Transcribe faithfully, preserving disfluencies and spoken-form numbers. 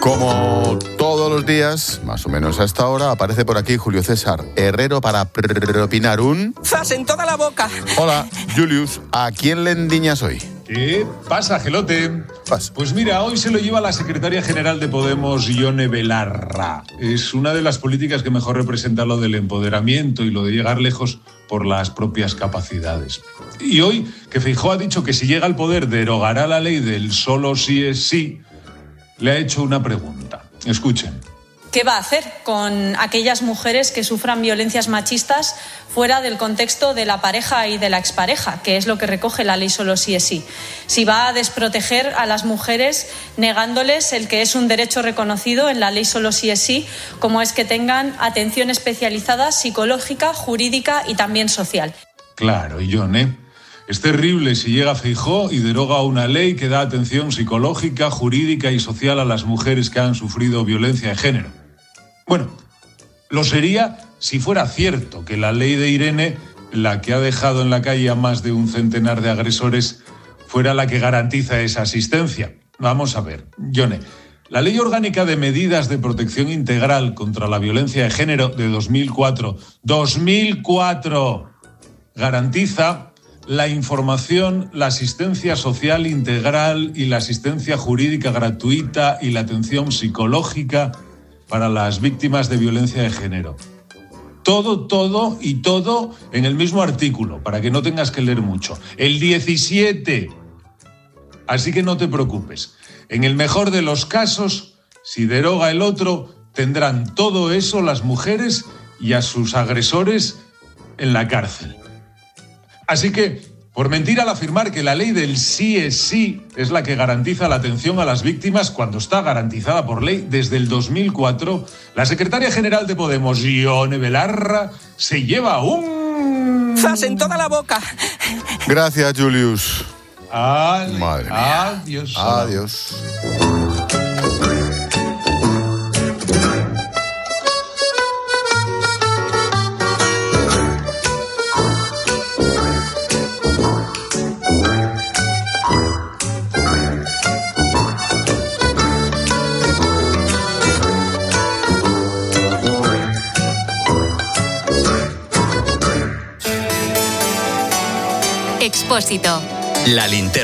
Como todos los días, más o menos a esta hora, aparece por aquí Julio César Herrero para propinar un... ¡Zas en toda la boca! Hola, Julius, ¿a quién le endiñas hoy? ¿Qué pasa, Gelote? Pasa. Pues mira, hoy se lo lleva la secretaria general de Podemos, Ione Belarra. Es una de las políticas que mejor representa lo del empoderamiento y lo de llegar lejos por las propias capacidades. Y hoy, que Feijóo ha dicho que si llega al poder derogará la ley del solo sí es sí, le ha hecho una pregunta. Escuchen. ¿Qué va a hacer con aquellas mujeres que sufran violencias machistas fuera del contexto de la pareja y de la expareja, que es lo que recoge la ley solo sí es sí? Si va a desproteger a las mujeres negándoles el que es un derecho reconocido en la ley solo sí es sí, como es que tengan atención especializada psicológica, jurídica y también social. Claro, y John, ¿eh? Es terrible si llega Feijóo y deroga una ley que da atención psicológica, jurídica y social a las mujeres que han sufrido violencia de género. Bueno, lo sería si fuera cierto que la ley de Irene, la que ha dejado en la calle a más de un centenar de agresores, fuera la que garantiza esa asistencia. Vamos a ver, Yone, la Ley Orgánica de Medidas de Protección Integral contra la Violencia de Género de dos mil cuatro, dos mil cuatro, garantiza la información, la asistencia social integral y la asistencia jurídica gratuita y la atención psicológica para las víctimas de violencia de género. Todo, todo y todo en el mismo artículo, para que no tengas que leer mucho. El diecisiete. Así que no te preocupes. En el mejor de los casos, si deroga el otro, tendrán todo eso las mujeres y a sus agresores en la cárcel. Así que, por mentir al afirmar que la ley del sí es sí es la que garantiza la atención a las víctimas cuando está garantizada por ley desde el dos mil cuatro, la secretaria general de Podemos, Ione Belarra, se lleva un... ¡Zas en toda la boca! Gracias, Julius. Ale, Madre mía. Adiós. Adiós. Expósito. La linterna.